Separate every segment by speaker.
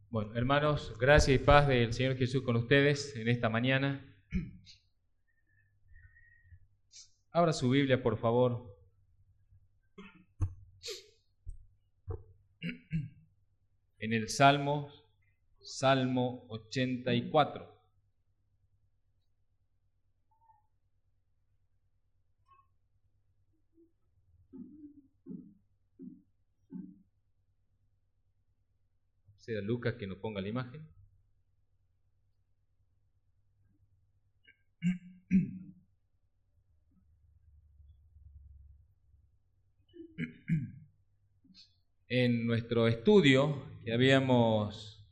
Speaker 1: Bueno, hermanos, gracia y paz del Señor Jesús con ustedes en esta mañana. Abra su Biblia, por favor. En el Salmo 84. Sea Lucas que nos ponga la imagen. En nuestro estudio que habíamos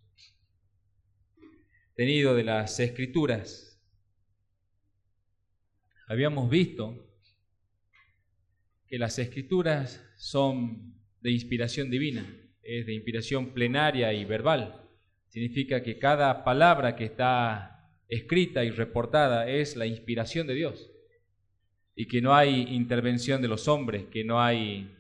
Speaker 1: tenido de las Escrituras, habíamos visto que las Escrituras son de inspiración divina, es de inspiración plenaria y verbal. Significa que cada palabra que está escrita y reportada es la inspiración de Dios y que no hay intervención de los hombres, que no hay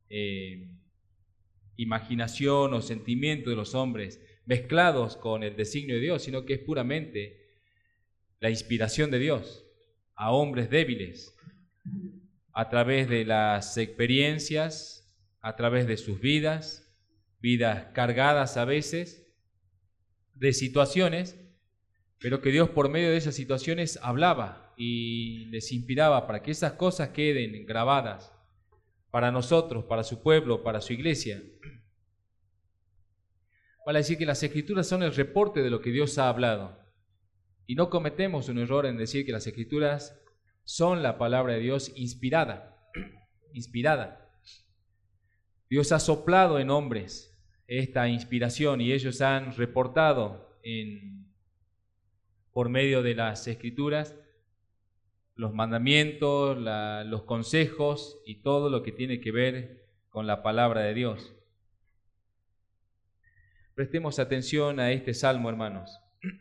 Speaker 1: imaginación o sentimiento de los hombres mezclados con el designio de Dios, sino que es puramente la inspiración de Dios a hombres débiles, a través de las experiencias, a través de sus vidas cargadas a veces de situaciones, pero que Dios por medio de esas situaciones hablaba y les inspiraba para que esas cosas queden grabadas para nosotros, para su pueblo, para su iglesia. Vale decir que las Escrituras son el reporte de lo que Dios ha hablado. Y no cometemos un error en decir que las Escrituras son la palabra de Dios inspirada. Dios ha soplado en hombres esta inspiración y ellos han reportado por medio de las Escrituras los mandamientos, los consejos y todo lo que tiene que ver con la palabra de Dios. Prestemos atención a este salmo, hermanos.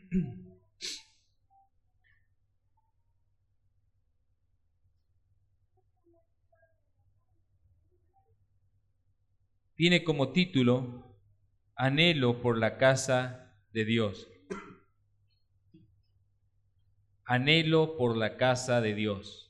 Speaker 1: Tiene como título Anhelo por la casa de Dios. Anhelo por la casa de Dios.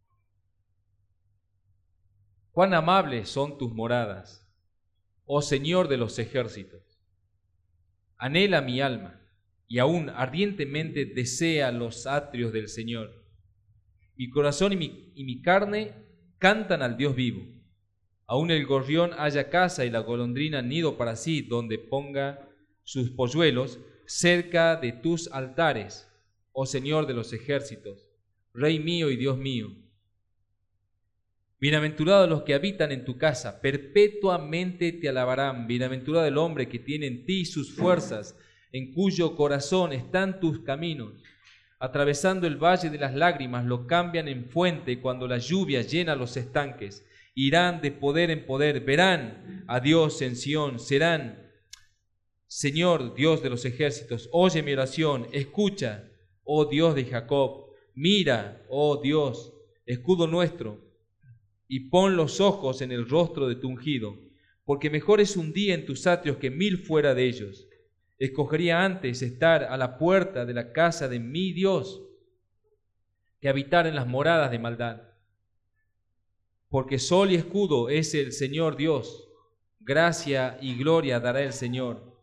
Speaker 1: Cuán amables son tus moradas, oh Señor de los ejércitos. Anhela mi alma, y aún ardientemente desea los atrios del Señor. Mi corazón y mi carne cantan al Dios vivo. Aún el gorrión halla casa y la golondrina nido para sí, donde ponga sus polluelos cerca de tus altares, oh Señor de los ejércitos, Rey mío y Dios mío. Bienaventurados los que habitan en tu casa, perpetuamente te alabarán. Bienaventurado el hombre que tiene en ti sus fuerzas, en cuyo corazón están tus caminos. Atravesando el valle de las lágrimas, lo cambian en fuente cuando la lluvia llena los estanques. Irán de poder en poder, verán a Dios en Sión, serán, Señor Dios de los ejércitos, oye mi oración, escucha, oh Dios de Jacob, mira, oh Dios, escudo nuestro, y pon los ojos en el rostro de tu ungido, porque mejor es un día en tus atrios que 1000 fuera de ellos. Escogería antes estar a la puerta de la casa de mi Dios que habitar en las moradas de maldad. Porque sol y escudo es el Señor Dios, gracia y gloria dará el Señor.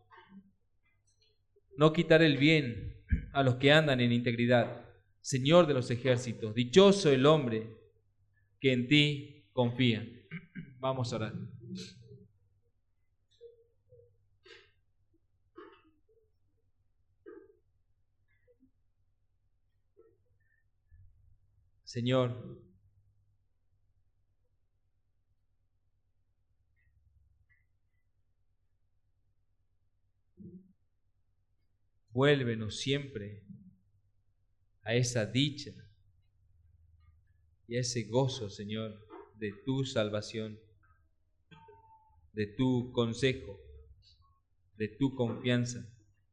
Speaker 1: No quitaré el bien a los que andan en integridad. Señor de los ejércitos, dichoso el hombre que en ti confía. Vamos a orar. Señor, vuélvenos siempre a esa dicha y a ese gozo, Señor, de tu salvación, de tu consejo, de tu confianza.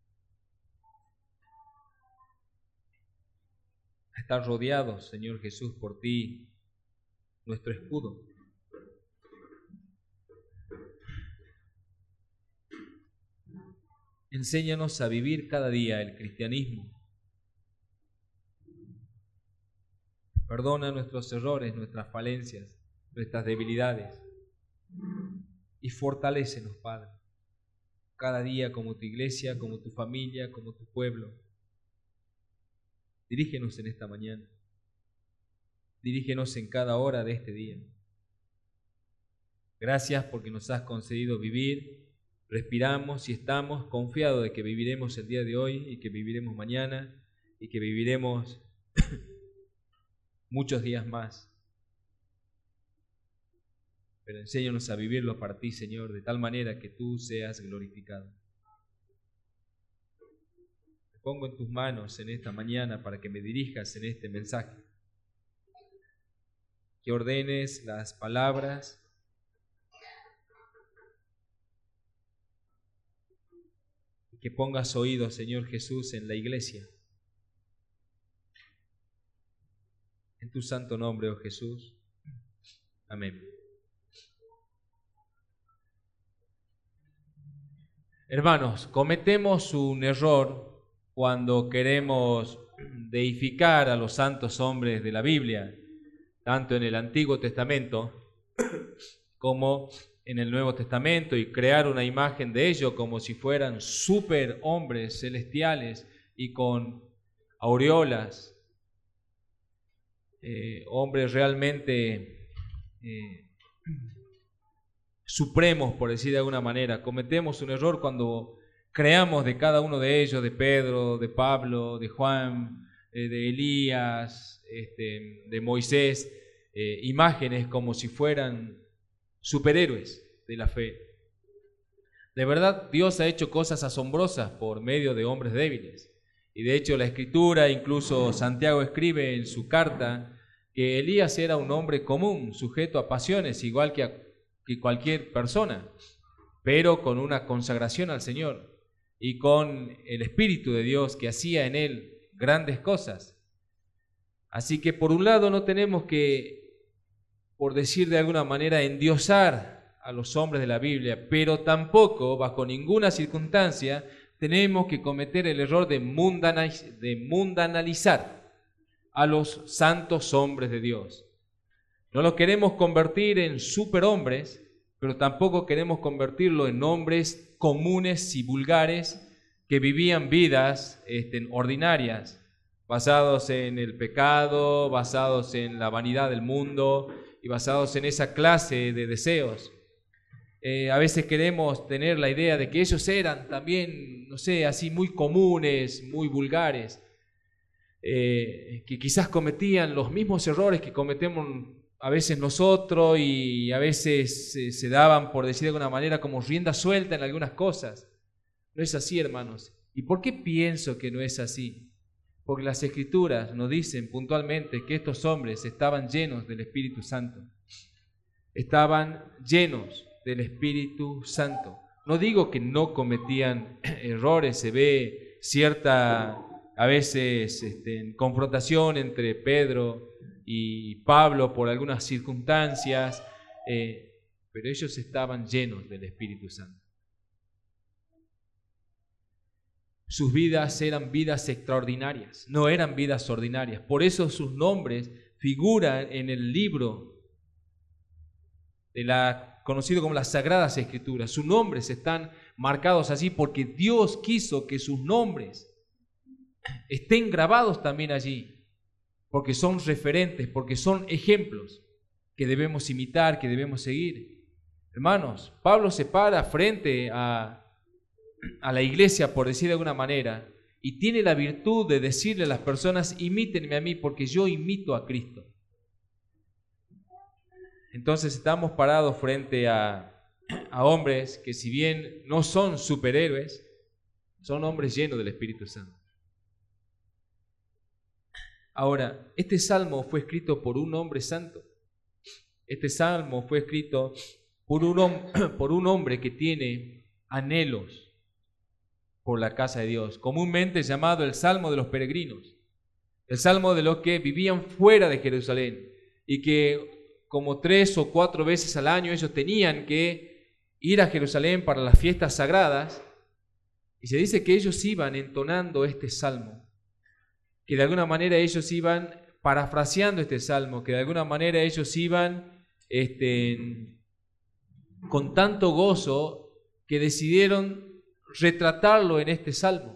Speaker 1: Estar rodeados, Señor Jesús, por ti, nuestro escudo. Enséñanos a vivir cada día el cristianismo. Perdona nuestros errores, nuestras falencias, nuestras debilidades. Y fortalécenos, Padre, cada día como tu iglesia, como tu familia, como tu pueblo. Dirígenos en esta mañana. Dirígenos en cada hora de este día. Gracias porque nos has concedido vivir. Respiramos y estamos confiados de que viviremos el día de hoy y que viviremos mañana y que viviremos muchos días más. Pero enséñanos a vivirlo para ti, Señor, de tal manera que tú seas glorificado. Te pongo en tus manos en esta mañana para que me dirijas en este mensaje. Que ordenes las palabras, que pongas oídos, Señor Jesús, en la iglesia. En tu santo nombre, oh Jesús. Amén. Hermanos, cometemos un error cuando queremos deificar a los santos hombres de la Biblia, tanto en el Antiguo Testamento como en el Nuevo Testamento, y crear una imagen de ellos como si fueran super hombres celestiales y con aureolas, hombres realmente supremos, por decir de alguna manera. Cometemos un error cuando creamos de cada uno de ellos, de Pedro, de Pablo, de Juan, de Elías, de Moisés, imágenes como si fueran superhéroes de la fe. De verdad, Dios ha hecho cosas asombrosas por medio de hombres débiles. Y de hecho la Escritura, incluso Santiago escribe en su carta que Elías era un hombre común, sujeto a pasiones, igual que cualquier persona, pero con una consagración al Señor y con el Espíritu de Dios que hacía en él grandes cosas. Así que por un lado no tenemos que, por decir de alguna manera, endiosar a los hombres de la Biblia, pero tampoco, bajo ninguna circunstancia, tenemos que cometer el error de mundanalizar a los santos hombres de Dios. No los queremos convertir en superhombres, pero tampoco queremos convertirlo en hombres comunes y vulgares que vivían vidas ordinarias, basados en el pecado, basados en la vanidad del mundo y basados en esa clase de deseos. A veces queremos tener la idea de que ellos eran también, no sé, así muy comunes, muy vulgares, que quizás cometían los mismos errores que cometemos a veces nosotros, y a veces se daban, por decir de alguna manera, como rienda suelta en algunas cosas. No es así, hermanos. ¿Y por qué pienso que no es así? Porque las Escrituras nos dicen puntualmente que estos hombres estaban llenos del Espíritu Santo. Estaban llenos del Espíritu Santo. No digo que no cometían errores, se ve cierta, a veces, confrontación entre Pedro y Pablo por algunas circunstancias, pero ellos estaban llenos del Espíritu Santo. Sus vidas eran vidas extraordinarias, no eran vidas ordinarias. Por eso sus nombres figuran en el libro conocido como las Sagradas Escrituras. Sus nombres están marcados así porque Dios quiso que sus nombres estén grabados también allí, porque son referentes, porque son ejemplos que debemos imitar, que debemos seguir. Hermanos, Pablo se para frente a la iglesia, por decir de alguna manera, y tiene la virtud de decirle a las personas: imítenme a mí porque yo imito a Cristo. Entonces estamos parados frente a hombres que, si bien no son superhéroes, son hombres llenos del Espíritu Santo. Ahora, este salmo fue escrito por un hombre santo. Este salmo fue escrito por un hombre que tiene anhelos por la casa de Dios, comúnmente llamado el Salmo de los peregrinos, el Salmo de los que vivían fuera de Jerusalén y que como 3 o 4 veces al año ellos tenían que ir a Jerusalén para las fiestas sagradas, Y se dice que ellos iban entonando este salmo, que de alguna manera ellos iban parafraseando este salmo, que de alguna manera ellos iban con tanto gozo que decidieron retratarlo en este salmo.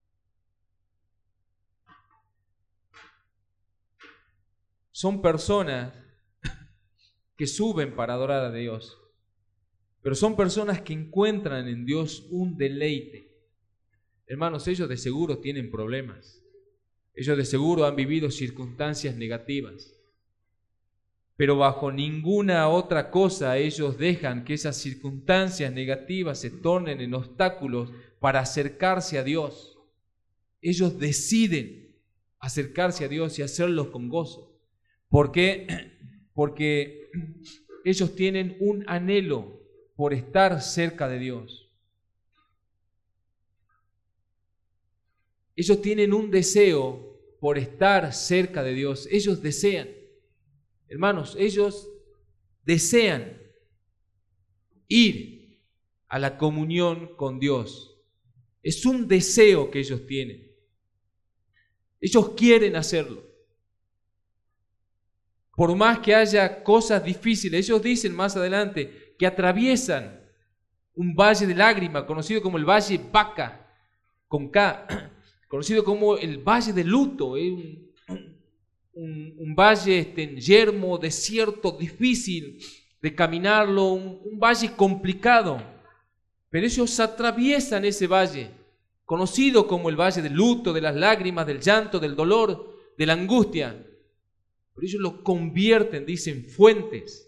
Speaker 1: Son personas que suben para adorar a Dios, pero son personas que encuentran en Dios un deleite. Hermanos, ellos de seguro tienen problemas. Ellos de seguro han vivido circunstancias negativas. Pero bajo ninguna otra cosa ellos dejan que esas circunstancias negativas se tornen en obstáculos para acercarse a Dios. Ellos deciden acercarse a Dios y hacerlo con gozo. ¿Por qué? Porque ellos tienen un anhelo por estar cerca de Dios. Ellos tienen un deseo por estar cerca de Dios. Ellos desean. Hermanos, ellos desean ir a la comunión con Dios. Es un deseo que ellos tienen. Ellos quieren hacerlo. Por más que haya cosas difíciles, ellos dicen más adelante que atraviesan un valle de lágrimas, conocido como el Valle Baca, con K, conocido como el Valle de Luto, un valle yermo, desierto, difícil de caminarlo, un valle complicado. Pero ellos atraviesan ese valle, conocido como el Valle del Luto, de las lágrimas, del llanto, del dolor, de la angustia. Pero ellos lo convierten, dicen, fuentes.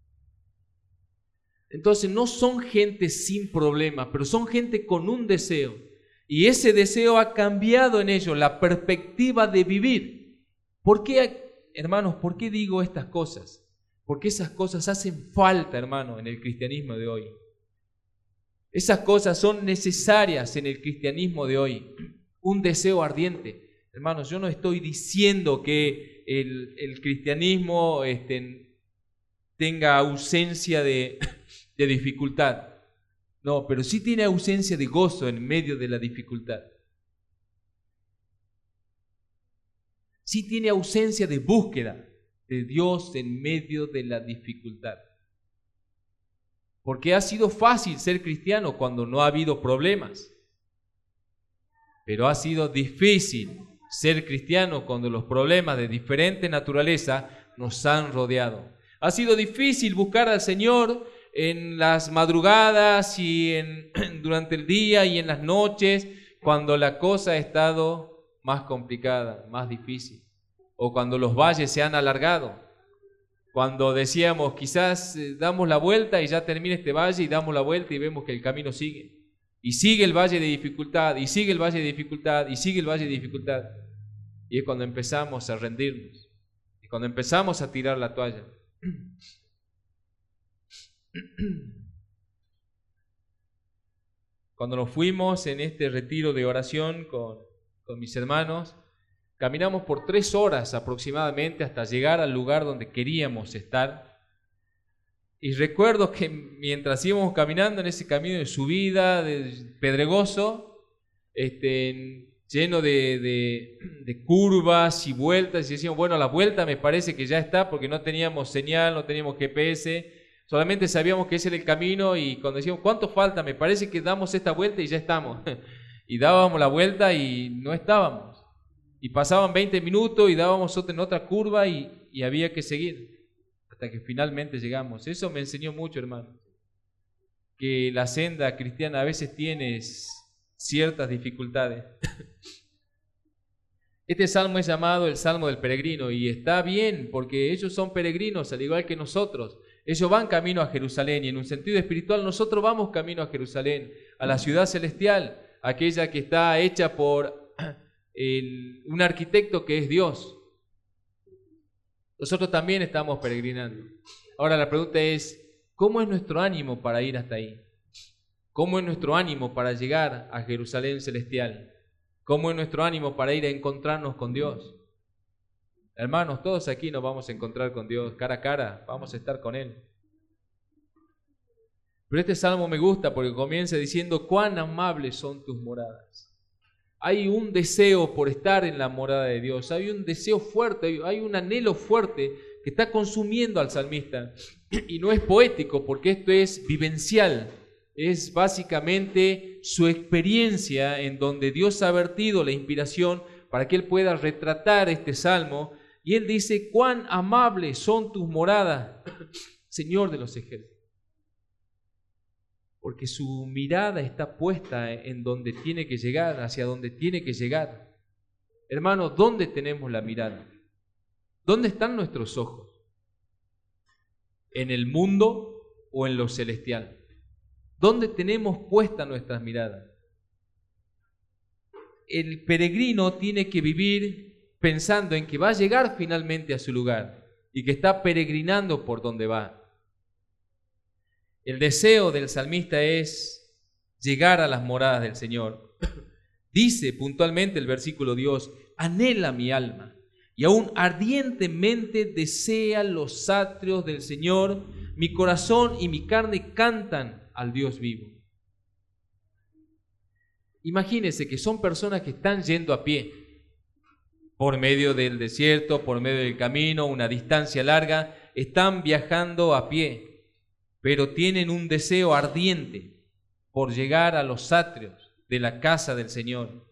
Speaker 1: Entonces no son gente sin problemas, pero son gente con un deseo. Y ese deseo ha cambiado en ellos la perspectiva de vivir. ¿Por qué, hermanos, por qué digo estas cosas? Porque esas cosas hacen falta, hermano, en el cristianismo de hoy. Esas cosas son necesarias en el cristianismo de hoy. Un deseo ardiente. Hermanos, yo no estoy diciendo que el cristianismo tenga ausencia de dificultad. No, pero sí tiene ausencia de gozo en medio de la dificultad. Sí tiene ausencia de búsqueda de Dios en medio de la dificultad. Porque ha sido fácil ser cristiano cuando no ha habido problemas. Pero ha sido difícil ser cristiano cuando los problemas de diferente naturaleza nos han rodeado. Ha sido difícil buscar al Señor en las madrugadas y durante el día y en las noches, cuando la cosa ha estado más complicada, más difícil, o cuando los valles se han alargado, cuando decíamos quizás damos la vuelta y ya termina este valle y damos la vuelta y vemos que el camino sigue, y sigue el valle de dificultad, y sigue el valle de dificultad, y sigue el valle de dificultad, y es cuando empezamos a rendirnos, y cuando empezamos a tirar la toalla. Cuando nos fuimos en este retiro de oración con mis hermanos, caminamos por 3 horas aproximadamente hasta llegar al lugar donde queríamos estar. Y recuerdo que mientras íbamos caminando en ese camino de subida, de pedregoso, lleno de curvas y vueltas, y decíamos, bueno, a la vuelta me parece que ya está, porque no teníamos señal, no teníamos GPS, solamente sabíamos que ese era el camino, y cuando decíamos, ¿cuánto falta? Me parece que damos esta vuelta y ya estamos. Y dábamos la vuelta y no estábamos. Y pasaban 20 minutos y dábamos en otra curva y había que seguir hasta que finalmente llegamos. Eso me enseñó mucho, hermano, que la senda cristiana a veces tiene ciertas dificultades. Este salmo es llamado el Salmo del Peregrino, y está bien porque ellos son peregrinos al igual que nosotros. Ellos van camino a Jerusalén, y en un sentido espiritual nosotros vamos camino a Jerusalén, a la ciudad celestial, aquella que está hecha por un arquitecto que es Dios. Nosotros también estamos peregrinando. Ahora la pregunta es, ¿cómo es nuestro ánimo para ir hasta ahí? ¿Cómo es nuestro ánimo para llegar a Jerusalén celestial? ¿Cómo es nuestro ánimo para ir a encontrarnos con Dios? Hermanos, todos aquí nos vamos a encontrar con Dios cara a cara, vamos a estar con Él. Pero este salmo me gusta porque comienza diciendo: cuán amables son tus moradas. Hay un deseo por estar en la morada de Dios, hay un deseo fuerte, hay un anhelo fuerte que está consumiendo al salmista. Y no es poético, porque esto es vivencial, es básicamente su experiencia en donde Dios ha vertido la inspiración para que él pueda retratar este salmo. Y él dice: cuán amables son tus moradas, Señor de los ejércitos. Porque su mirada está puesta en donde tiene que llegar, hacia donde tiene que llegar. Hermanos, ¿dónde tenemos la mirada? ¿Dónde están nuestros ojos? ¿En el mundo o en lo celestial? ¿Dónde tenemos puesta nuestras miradas? El peregrino tiene que vivir pensando en que va a llegar finalmente a su lugar y que está peregrinando por donde va. El deseo del salmista es llegar a las moradas del Señor. Dice puntualmente el versículo 2: anhela mi alma y aún ardientemente desea los atrios del Señor. Mi corazón y mi carne cantan al Dios vivo. Imagínense que son personas que están yendo a pie por medio del desierto, por medio del camino, una distancia larga, están viajando a pie, pero tienen un deseo ardiente por llegar a los atrios de la casa del Señor.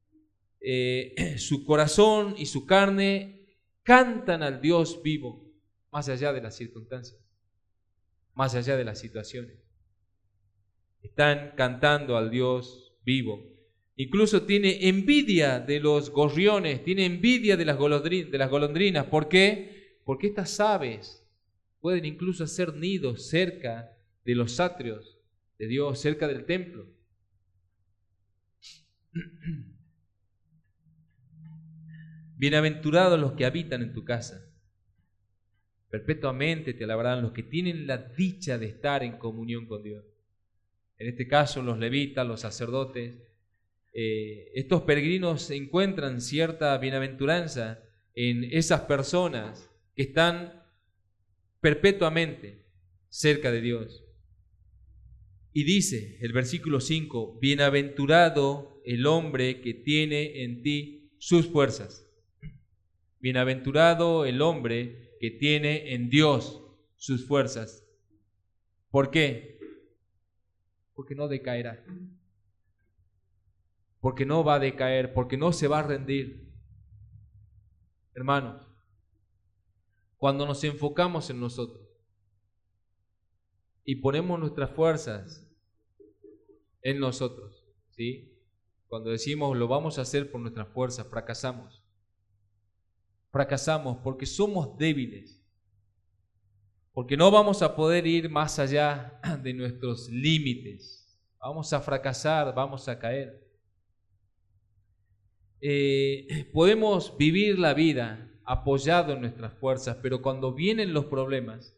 Speaker 1: Su corazón y su carne cantan al Dios vivo, más allá de las circunstancias, más allá de las situaciones. Están cantando al Dios vivo. Incluso tiene envidia de los gorriones, tiene envidia de las golondrinas. ¿Por qué? Porque estas aves pueden incluso hacer nidos cerca de los atrios de Dios, cerca del templo. Bienaventurados los que habitan en tu casa. Perpetuamente te alabarán los que tienen la dicha de estar en comunión con Dios. En este caso, los levitas, los sacerdotes. Estos peregrinos encuentran cierta bienaventuranza en esas personas que están perpetuamente cerca de Dios. Y dice el versículo 5: bienaventurado el hombre que tiene en ti sus fuerzas. Bienaventurado el hombre que tiene en Dios sus fuerzas. ¿Por qué? Porque no decaerá. Porque no va a decaer, porque no se va a rendir. Hermanos, cuando nos enfocamos en nosotros y ponemos nuestras fuerzas en nosotros, ¿sí? Cuando decimos lo vamos a hacer por nuestras fuerzas, fracasamos. Fracasamos porque somos débiles, porque no vamos a poder ir más allá de nuestros límites. Vamos a fracasar, vamos a caer. Podemos vivir la vida apoyado en nuestras fuerzas, pero cuando vienen los problemas,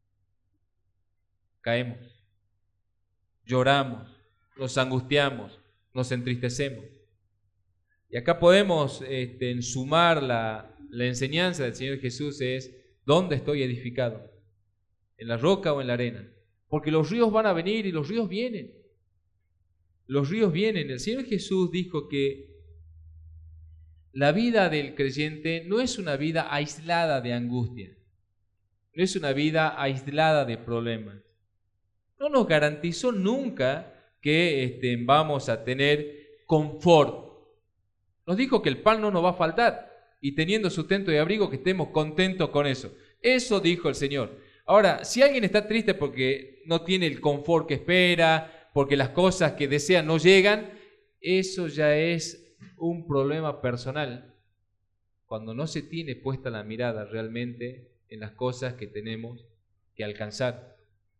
Speaker 1: caemos, lloramos, nos angustiamos, nos entristecemos. Y acá podemos sumar la enseñanza del Señor Jesús: es ¿dónde estoy edificado? ¿En la roca o en la arena? Porque los ríos van a venir y los ríos vienen. Los ríos vienen. El Señor Jesús dijo que la vida del creyente no es una vida aislada de angustia, no es una vida aislada de problemas. No nos garantizó nunca que vamos a tener confort. Nos dijo que el pan no nos va a faltar y teniendo sustento y abrigo que estemos contentos con eso. Eso dijo el Señor. Ahora, si alguien está triste porque no tiene el confort que espera, porque las cosas que desea no llegan, eso ya es un problema personal, cuando no se tiene puesta la mirada realmente en las cosas que tenemos que alcanzar.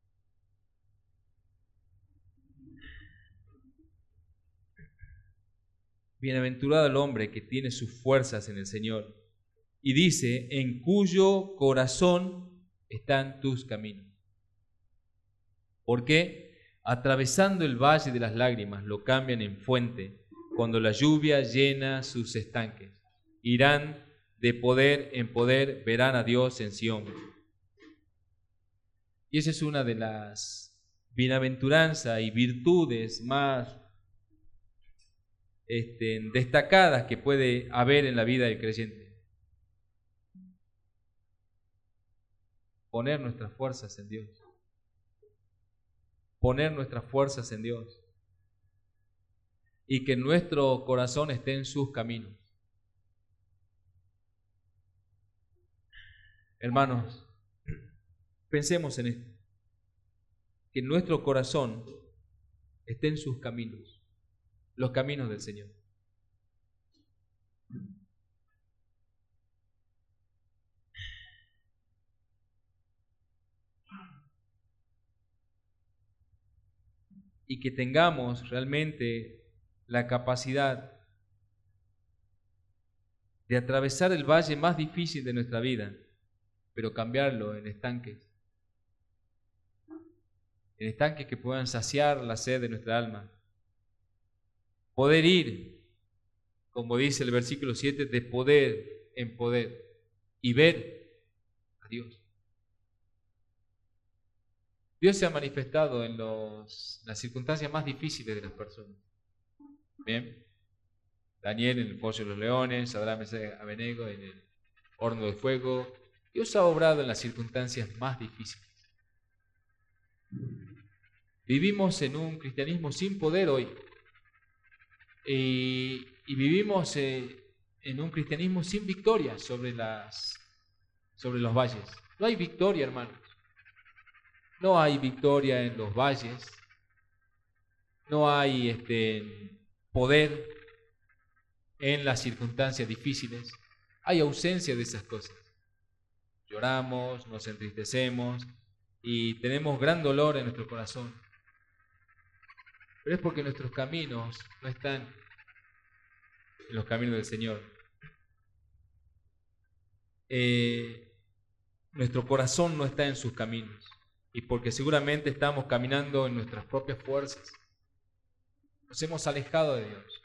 Speaker 1: Bienaventurado el hombre que tiene sus fuerzas en el Señor, y dice: en cuyo corazón están tus caminos. ¿Por qué? Atravesando el valle de las lágrimas lo cambian en fuente. Cuando la lluvia llena sus estanques, irán de poder en poder, verán a Dios en Sión. Y esa es una de las bienaventuranza y virtudes más destacadas que puede haber en la vida del creyente. Poner nuestras fuerzas en Dios. Poner nuestras fuerzas en Dios. Y que nuestro corazón esté en sus caminos. Hermanos, pensemos en esto. Que nuestro corazón esté en sus caminos, los caminos del Señor. Y que tengamos realmente la capacidad de atravesar el valle más difícil de nuestra vida, pero cambiarlo en estanques que puedan saciar la sed de nuestra alma. Poder ir, como dice el versículo 7, de poder en poder y ver a Dios. Dios se ha manifestado en las circunstancias más difíciles de las personas. Bien, Daniel en el foso de los leones, Sadrach, Mesach y Abednego en el horno de fuego. Dios ha obrado en las circunstancias más difíciles. Vivimos en un cristianismo sin poder hoy. Y vivimos en un cristianismo sin victoria sobre los valles. No hay victoria, hermanos. No hay victoria en los valles. No hay poder en las circunstancias difíciles. Hay ausencia de esas cosas. Lloramos, nos entristecemos y tenemos gran dolor en nuestro corazón. Pero es porque nuestros caminos no están en los caminos del Señor. Nuestro corazón no está en sus caminos. Y porque seguramente estamos caminando en nuestras propias fuerzas. Nos hemos alejado de Dios.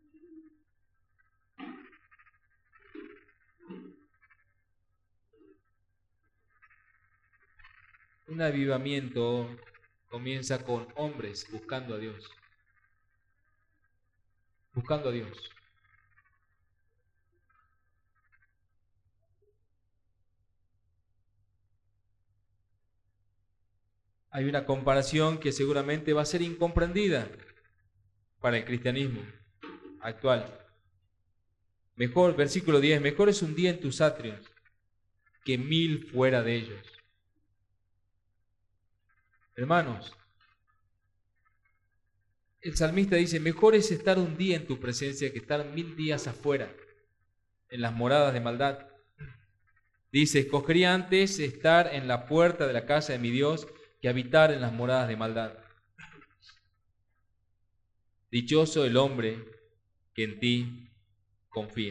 Speaker 1: Un avivamiento comienza con hombres buscando a Dios. Buscando a Dios. Hay una comparación que seguramente va a ser incomprendida para el cristianismo actual. Mejor, versículo 10, mejor es un día en tus atrios que 1000 fuera de ellos. Hermanos, el salmista dice, mejor es estar un día en tu presencia que estar 1000 días afuera, en las moradas de maldad. Dice, escogería antes estar en la puerta de la casa de mi Dios que habitar en las moradas de maldad. Dichoso el hombre que en ti confía.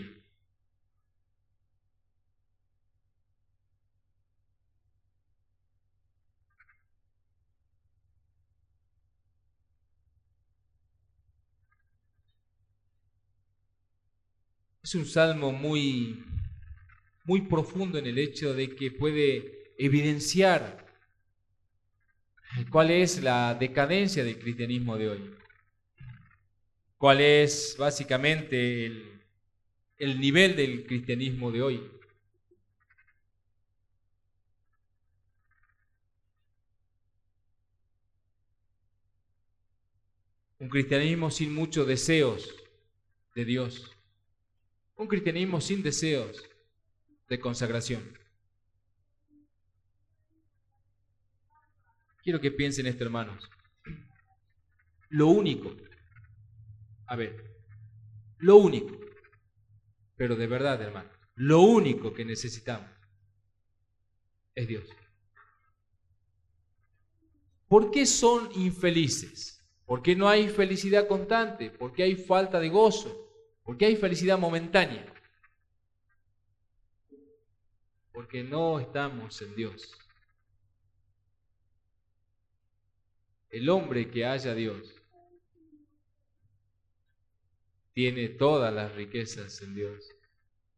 Speaker 1: Es un salmo muy profundo en el hecho de que puede evidenciar cuál es la decadencia del cristianismo de hoy. Cuál es básicamente el nivel del cristianismo de hoy. Un cristianismo sin muchos deseos de Dios. Un cristianismo sin deseos de consagración. Quiero que piensen esto, hermanos. Lo único, pero de verdad, hermanos, lo único que necesitamos es Dios. ¿Por qué son infelices? ¿Por qué no hay felicidad constante? ¿Por qué hay falta de gozo? ¿Por qué hay felicidad momentánea? Porque no estamos en Dios. El hombre que haya a Dios tiene todas las riquezas en Dios.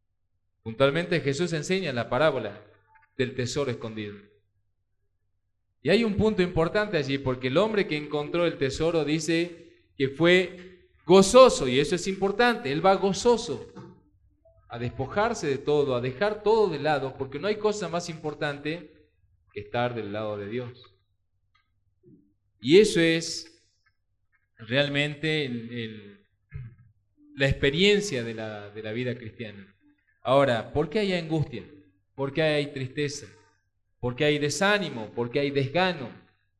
Speaker 1: Puntualmente Jesús enseña la parábola del tesoro escondido. Y hay un punto importante allí, porque el hombre que encontró el tesoro dice que fue gozoso, y eso es importante, él va gozoso a despojarse de todo, a dejar todo de lado, porque no hay cosa más importante que estar del lado de Dios. Y eso es realmente la experiencia de la vida cristiana. Ahora, ¿por qué hay angustia? ¿Por qué hay tristeza? ¿Por qué hay desánimo? ¿Por qué hay desgano?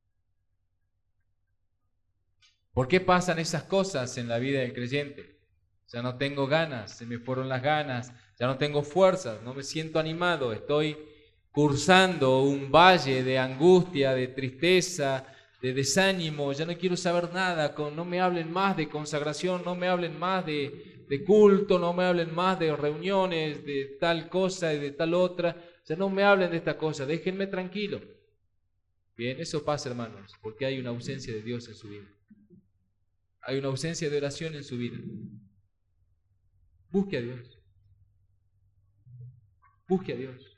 Speaker 1: ¿Por qué pasan esas cosas en la vida del creyente? Ya no tengo ganas, se me fueron las ganas, ya no tengo fuerzas, no me siento animado, estoy cursando un valle de angustia, de tristeza, de desánimo, ya no quiero saber nada, no me hablen más de consagración, no me hablen más de culto, no me hablen más de reuniones, de tal cosa y de tal otra, ya no me hablen de esta cosa, déjenme tranquilo. Bien, eso pasa, hermanos, porque hay una ausencia de Dios en su vida. Hay una ausencia de oración en su vida. Busque a Dios. Busque a Dios.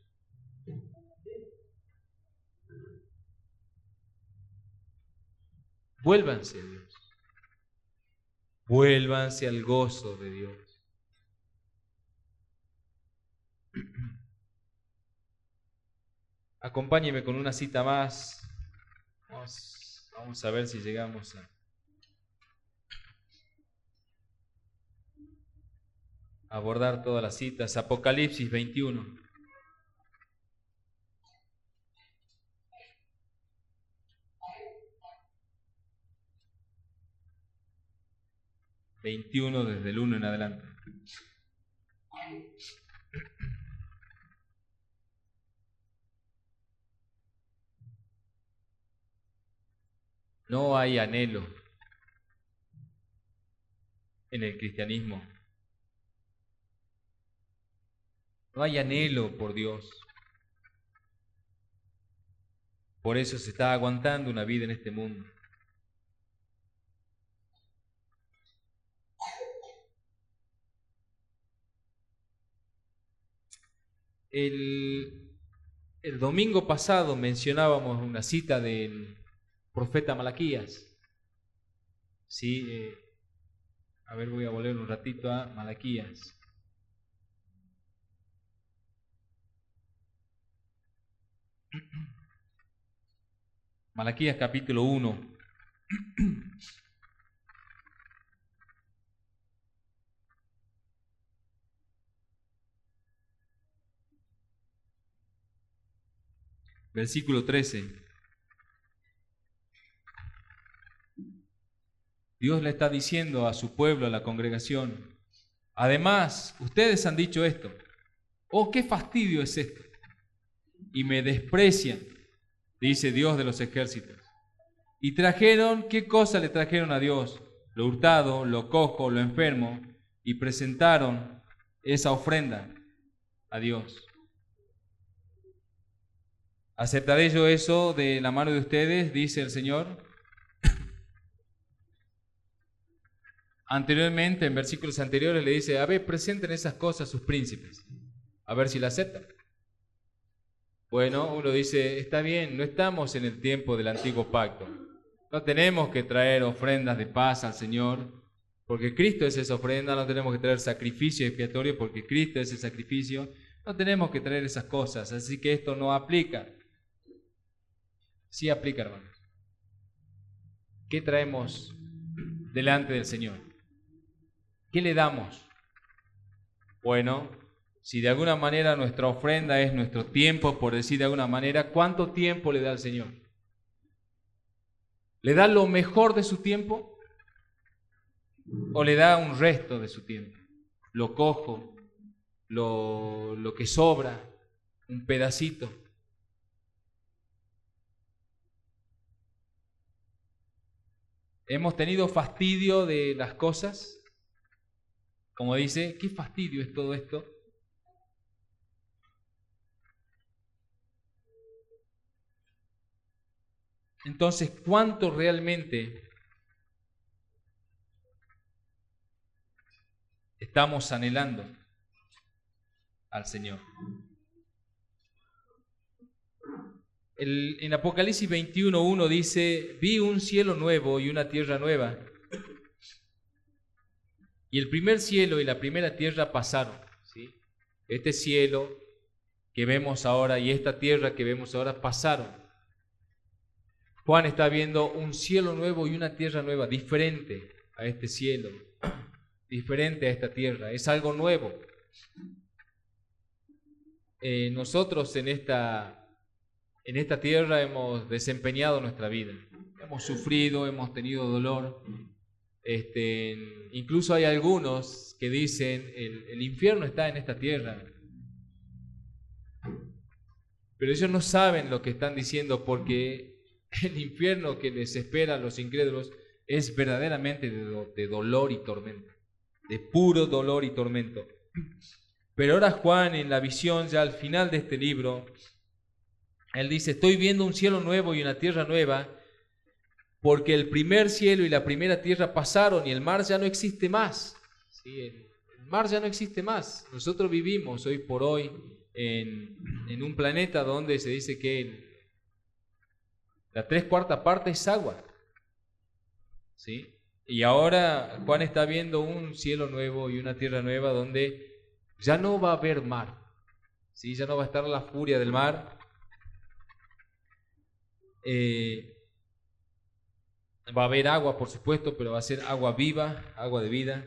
Speaker 1: Vuélvanse a Dios. Vuélvanse al gozo de Dios. Acompáñeme con una cita más. Vamos a ver si llegamos a abordar todas las citas. Apocalipsis 21. Desde el 1 en adelante. No hay anhelo en el cristianismo. No hay anhelo por Dios. Por eso se está aguantando una vida en este mundo. El domingo pasado mencionábamos una cita del profeta Malaquías. Sí, a ver, voy a volver un ratito a Malaquías. Malaquías capítulo 1. Versículo 13. Dios le está diciendo a su pueblo, a la congregación: además, ustedes han dicho esto. Oh, qué fastidio es esto. Y me desprecian, dice Dios de los ejércitos. Y trajeron, ¿qué cosa le trajeron a Dios? Lo hurtado, lo cojo, lo enfermo, y presentaron esa ofrenda a Dios. ¿Aceptaré yo eso de la mano de ustedes? Dice el Señor. Anteriormente, en versículos anteriores, le dice: a ver, presenten esas cosas a sus príncipes, a ver si la aceptan. Bueno, uno dice: está bien, no estamos en el tiempo del antiguo pacto. No tenemos que traer ofrendas de paz al Señor, porque Cristo es esa ofrenda. No tenemos que traer sacrificio expiatorio, porque Cristo es el sacrificio. No tenemos que traer esas cosas, así que esto no aplica. Sí aplica, hermanos. ¿Qué traemos delante del Señor? ¿Qué le damos? Bueno, si de alguna manera nuestra ofrenda es nuestro tiempo, por decir de alguna manera, ¿cuánto tiempo le da al Señor? ¿Le da lo mejor de su tiempo o le da un resto de su tiempo? Lo cojo, lo que sobra, un pedacito. ¿Hemos tenido fastidio de las cosas? Como dice, ¿qué fastidio es todo esto? Entonces, ¿cuánto realmente estamos anhelando al Señor? En Apocalipsis 21:1 dice, vi un cielo nuevo y una tierra nueva. Y el primer cielo y la primera tierra pasaron, ¿sí? Este cielo que vemos ahora y esta tierra que vemos ahora pasaron. Juan está viendo un cielo nuevo y una tierra nueva, diferente a este cielo, diferente a esta tierra, es algo nuevo. Nosotros en esta tierra hemos desempeñado nuestra vida, hemos sufrido, hemos tenido dolor. Incluso hay algunos que dicen el infierno está en esta tierra, pero ellos no saben lo que están diciendo, porque el infierno que les espera a los incrédulos es verdaderamente de dolor y tormento, de puro dolor y tormento. Pero ahora Juan, en la visión ya al final de este libro, él dice, estoy viendo un cielo nuevo y una tierra nueva, porque el primer cielo y la primera tierra pasaron y el mar ya no existe más. ¿Sí? El mar ya no existe más. Nosotros vivimos hoy por hoy en un planeta donde se dice que la 3/4 parte es agua. ¿Sí? Y ahora Juan está viendo un cielo nuevo y una tierra nueva donde ya no va a haber mar. ¿Sí? Ya no va a estar la furia del mar. Va a haber agua, por supuesto, pero va a ser agua viva, agua de vida.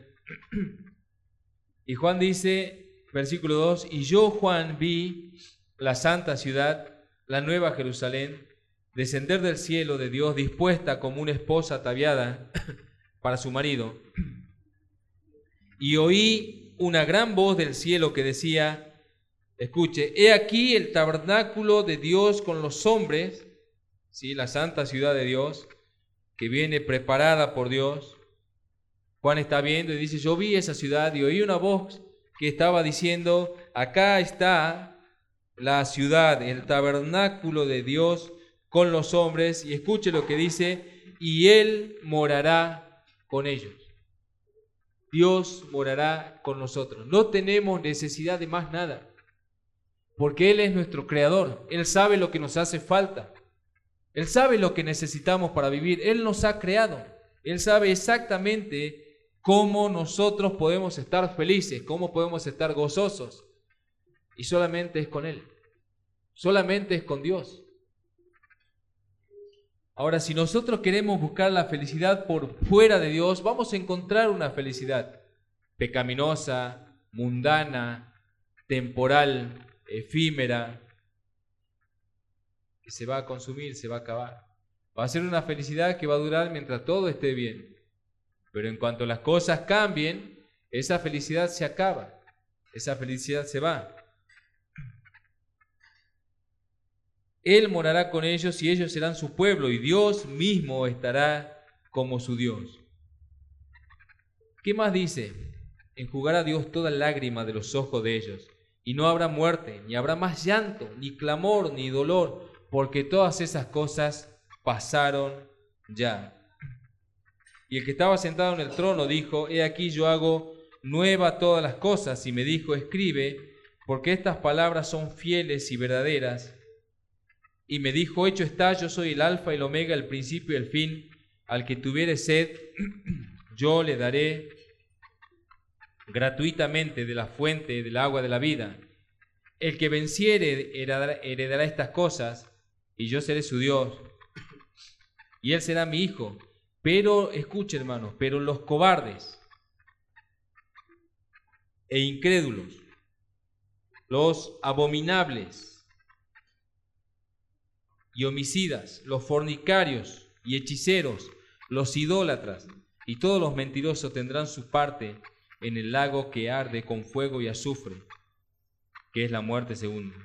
Speaker 1: Y Juan dice, versículo 2, y yo, Juan, vi la santa ciudad, la nueva Jerusalén, descender del cielo de Dios, dispuesta como una esposa ataviada para su marido. Y oí una gran voz del cielo que decía, escuche, he aquí el tabernáculo de Dios con los hombres, ¿sí? La santa ciudad de Dios, que viene preparada por Dios. Juan está viendo y dice, yo vi esa ciudad y oí una voz que estaba diciendo, acá está la ciudad, el tabernáculo de Dios con los hombres, y escuche lo que dice, y Él morará con ellos. Dios morará con nosotros. No tenemos necesidad de más nada, porque Él es nuestro creador. Él sabe lo que nos hace falta. Él sabe lo que necesitamos para vivir. Él nos ha creado. Él sabe exactamente cómo nosotros podemos estar felices, cómo podemos estar gozosos. Y solamente es con Él. Solamente es con Dios. Ahora, si nosotros queremos buscar la felicidad por fuera de Dios, vamos a encontrar una felicidad pecaminosa, mundana, temporal, efímera, que se va a consumir, se va a acabar. Va a ser una felicidad que va a durar mientras todo esté bien. Pero en cuanto las cosas cambien, esa felicidad se acaba, esa felicidad se va. Él morará con ellos y ellos serán su pueblo, y Dios mismo estará como su Dios. ¿Qué más dice? Enjugará Dios toda lágrima de los ojos de ellos, y no habrá muerte, ni habrá más llanto, ni clamor, ni dolor, porque todas esas cosas pasaron ya. Y el que estaba sentado en el trono dijo, he aquí yo hago nueva todas las cosas, y me dijo, escribe, porque estas palabras son fieles y verdaderas. Y me dijo, hecho está, yo soy el alfa y el omega, el principio y el fin. Al que tuviere sed, yo le daré gratuitamente de la fuente del agua de la vida. El que venciere heredará estas cosas, y yo seré su Dios, y él será mi hijo. Pero, escuchen hermanos, pero los cobardes e incrédulos, los abominables y homicidas, los fornicarios y hechiceros, los idólatras y todos los mentirosos tendrán su parte en el lago que arde con fuego y azufre, que es la muerte segunda.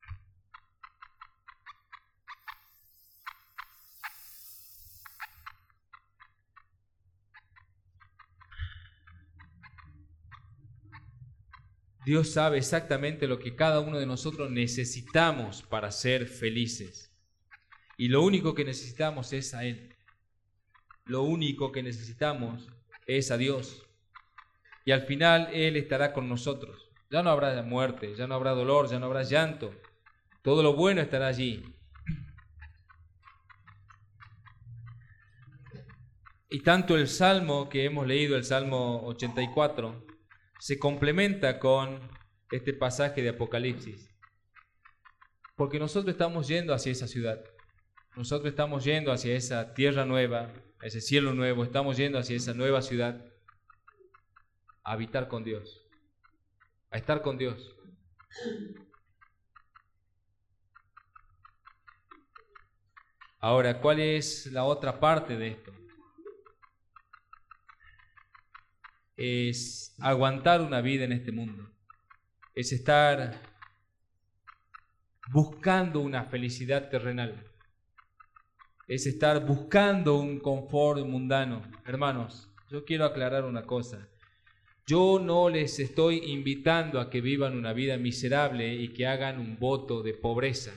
Speaker 1: Dios sabe exactamente lo que cada uno de nosotros necesitamos para ser felices. Y lo único que necesitamos es a Él. Lo único que necesitamos es a Dios. Y al final Él estará con nosotros. Ya no habrá muerte, ya no habrá dolor, ya no habrá llanto. Todo lo bueno estará allí. Y tanto el Salmo que hemos leído, el Salmo 84, se complementa con este pasaje de Apocalipsis. Porque nosotros estamos yendo hacia esa ciudad. Nosotros estamos yendo hacia esa tierra nueva, ese cielo nuevo. Estamos yendo hacia esa nueva ciudad a habitar con Dios, a estar con Dios. Ahora, ¿cuál es la otra parte de esto? Es aguantar una vida en este mundo. Es estar buscando una felicidad terrenal. Es estar buscando un confort mundano. Hermanos, yo quiero aclarar una cosa. Yo no les estoy invitando a que vivan una vida miserable y que hagan un voto de pobreza.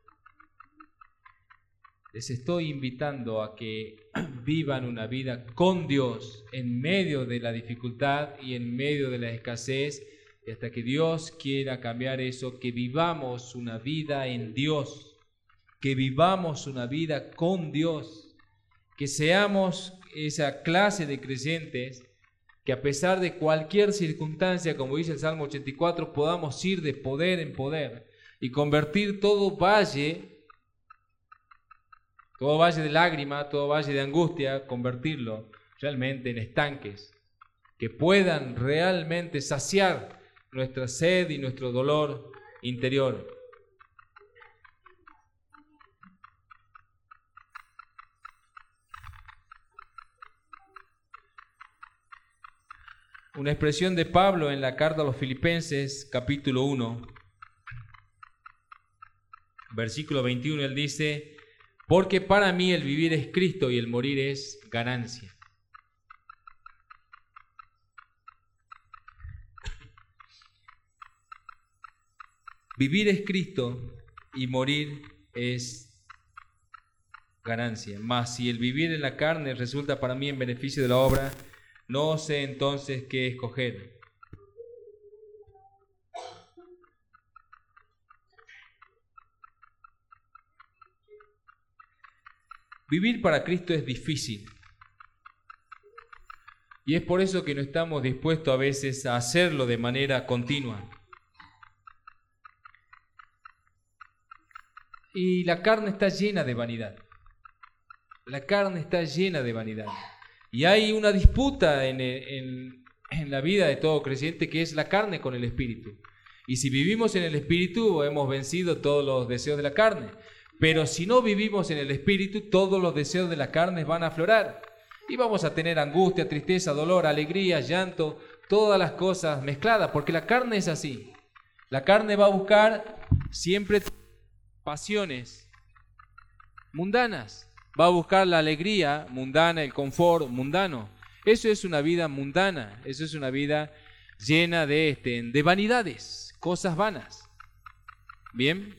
Speaker 1: Les estoy invitando a que vivan una vida con Dios en medio de la dificultad y en medio de la escasez, y hasta que Dios quiera cambiar eso, que vivamos una vida en Dios, que vivamos una vida con Dios, que seamos esa clase de creyentes que a pesar de cualquier circunstancia, como dice el Salmo 84, podamos ir de poder en poder y convertir todo valle de lágrima, todo valle de angustia, convertirlo realmente en estanques que puedan realmente saciar nuestra sed y nuestro dolor interior. Una expresión de Pablo en la carta a los Filipenses, capítulo 1, versículo 21, él dice: porque para mí el vivir es Cristo y el morir es ganancia. Vivir es Cristo y morir es ganancia. Mas si el vivir en la carne resulta para mí en beneficio de la obra, no sé entonces qué escoger. Vivir para Cristo es difícil. Y es por eso que no estamos dispuestos a veces a hacerlo de manera continua. Y la carne está llena de vanidad. La carne está llena de vanidad. Y hay una disputa en la vida de todo creyente, que es la carne con el espíritu. Y si vivimos en el espíritu, hemos vencido todos los deseos de la carne. Pero si no vivimos en el espíritu, todos los deseos de la carne van a aflorar. Y vamos a tener angustia, tristeza, dolor, alegría, llanto, todas las cosas mezcladas, porque la carne es así. La carne va a buscar siempre pasiones mundanas. Va a buscar la alegría mundana, el confort mundano. Eso es una vida mundana, eso es una vida llena de vanidades, cosas vanas. Bien.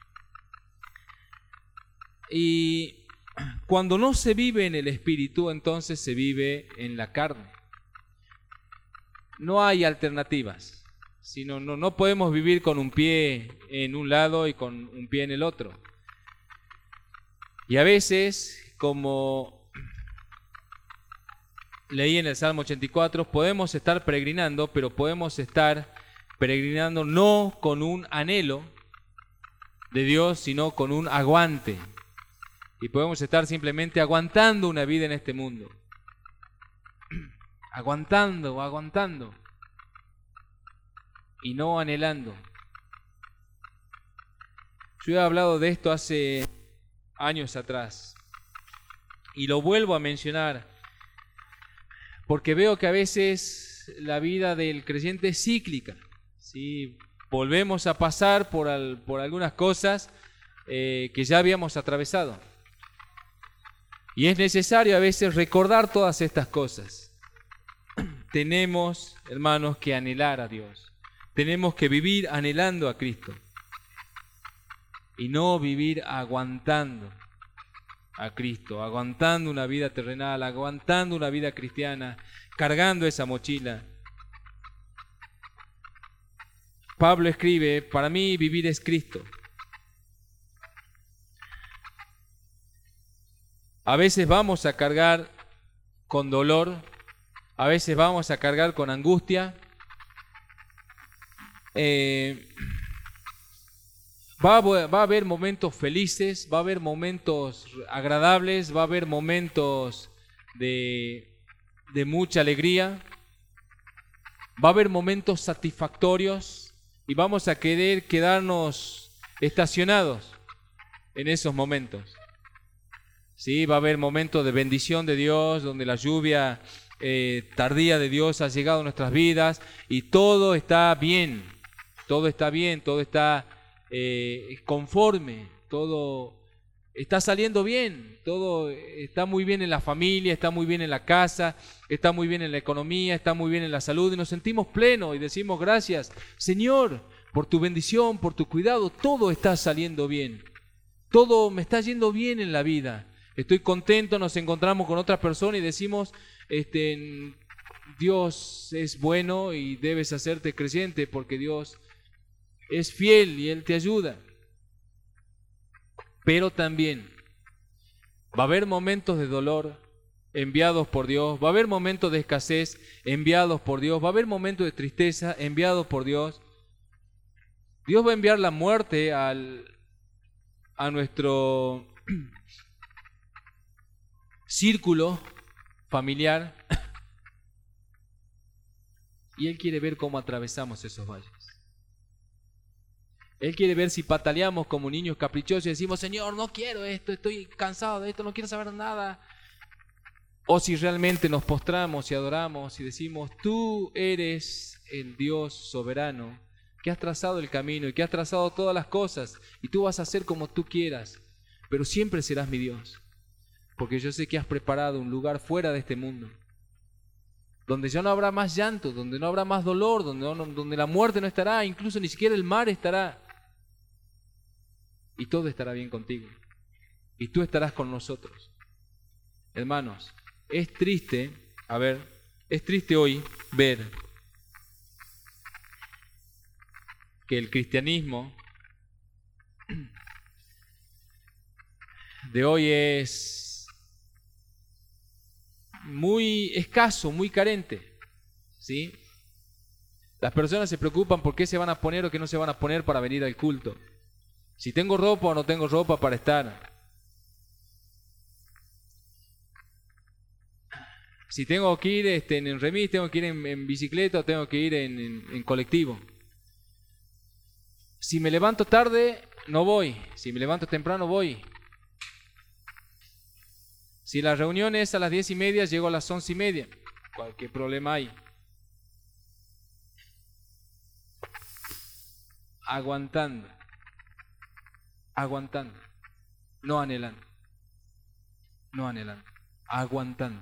Speaker 1: Y cuando no se vive en el espíritu, entonces se vive en la carne. No hay alternativas. No podemos vivir con un pie en un lado y con un pie en el otro. Y a veces, como leí en el Salmo 84, podemos estar peregrinando, pero podemos estar peregrinando no con un anhelo de Dios, sino con un aguante. Y podemos estar simplemente aguantando una vida en este mundo. Aguantando. Y no anhelando. Yo he hablado de esto hace años atrás. Y lo vuelvo a mencionar. Porque veo que a veces la vida del creyente es cíclica. ¿Sí? Volvemos a pasar por algunas cosas que ya habíamos atravesado. Y es necesario a veces recordar todas estas cosas. Tenemos, hermanos, que anhelar a Dios. Tenemos que vivir anhelando a Cristo. Y no vivir aguantando a Cristo, aguantando una vida terrenal, aguantando una vida cristiana, cargando esa mochila. Pablo escribe: para mí vivir es Cristo. A veces vamos a cargar con dolor, a veces vamos a cargar con angustia. Va a haber momentos felices, va a haber momentos agradables, va a haber momentos de mucha alegría, va a haber momentos satisfactorios y vamos a querer quedarnos estacionados en esos momentos. Sí, va a haber momentos de bendición de Dios, donde la lluvia tardía de Dios ha llegado a nuestras vidas y todo está bien, todo está bien, todo está conforme, todo está saliendo bien, todo está muy bien en la familia, está muy bien en la casa, está muy bien en la economía, está muy bien en la salud y nos sentimos plenos y decimos gracias, Señor, por tu bendición, por tu cuidado, todo está saliendo bien, todo me está yendo bien en la vida. Estoy contento, nos encontramos con otra persona y decimos, Dios es bueno y debes hacerte creyente porque Dios es fiel y Él te ayuda. Pero también va a haber momentos de dolor enviados por Dios, va a haber momentos de escasez enviados por Dios, va a haber momentos de tristeza enviados por Dios. Dios va a enviar la muerte a nuestro círculo familiar y Él quiere ver cómo atravesamos esos valles. Él quiere ver si pataleamos como niños caprichosos y decimos, Señor, no quiero esto, estoy cansado de esto, no quiero saber nada. O si realmente nos postramos y adoramos y decimos, tú eres el Dios soberano que has trazado el camino y que has trazado todas las cosas y tú vas a hacer como tú quieras, pero siempre serás mi Dios. Porque yo sé que has preparado un lugar fuera de este mundo, donde ya no habrá más llanto, donde no habrá más dolor, donde la muerte no estará, incluso ni siquiera el mar estará. Y todo estará bien contigo. Y tú estarás con nosotros. Hermanos, es triste hoy ver que el cristianismo de hoy es muy escaso, muy carente, ¿sí? Las personas se preocupan por qué se van a poner o qué no se van a poner para venir al culto. Si tengo ropa o no tengo ropa para estar. Si tengo que ir en remis, tengo que ir en bicicleta o tengo que ir en colectivo. Si me levanto tarde, no voy. Si me levanto temprano, voy. Si la reunión es a las 10:30, llego a las 11:30. ¿Qué problema hay? Aguantando. No anhelando. Aguantando.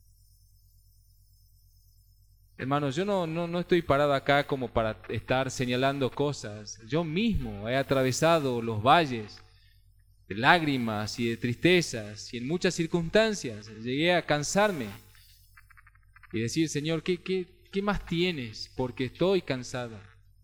Speaker 1: Hermanos, yo no estoy parado acá como para estar señalando cosas. Yo mismo he atravesado los valles de lágrimas y de tristezas y en muchas circunstancias llegué a cansarme y decir, Señor, ¿qué más tienes? Porque estoy cansado.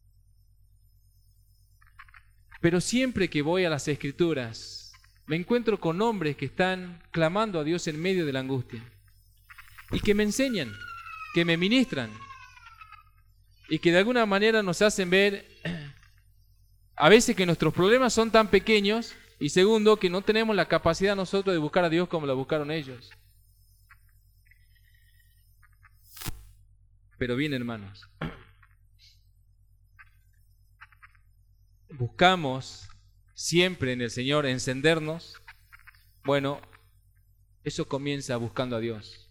Speaker 1: Pero siempre que voy a las Escrituras, me encuentro con hombres que están clamando a Dios en medio de la angustia y que me enseñan, que me ministran y que de alguna manera nos hacen ver a veces que nuestros problemas son tan pequeños y segundo, que no tenemos la capacidad nosotros de buscar a Dios como la buscaron ellos. Pero bien, hermanos, buscamos siempre en el Señor encendernos. Bueno, eso comienza buscando a Dios.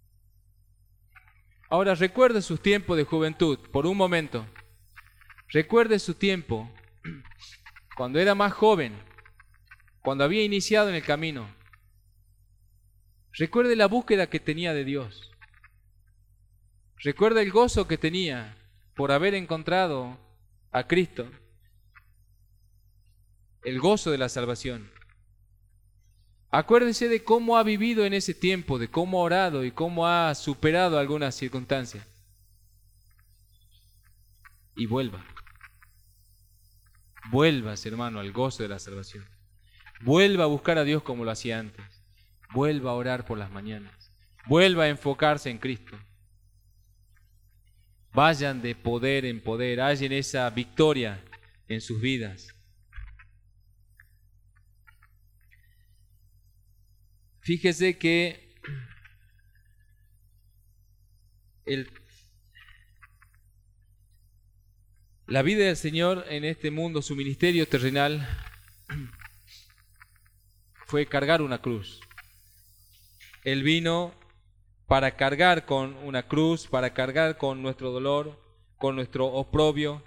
Speaker 1: Ahora recuerde sus tiempos de juventud, por un momento. Recuerde su tiempo, cuando era más joven, cuando había iniciado en el camino. Recuerde la búsqueda que tenía de Dios. Recuerde el gozo que tenía por haber encontrado a Cristo. El gozo de la salvación. Acuérdese de cómo ha vivido en ese tiempo, de cómo ha orado y cómo ha superado algunas circunstancias. Y vuelvas, hermano, al gozo de la salvación. Vuelva a buscar a Dios como lo hacía antes. Vuelva a orar por las mañanas. vuelva a enfocarse en Cristo. Vayan de poder en poder, hallen esa victoria en sus vidas. Fíjese que la vida del Señor en este mundo, su ministerio terrenal, fue cargar una cruz. Él vino para cargar con una cruz, para cargar con nuestro dolor, con nuestro oprobio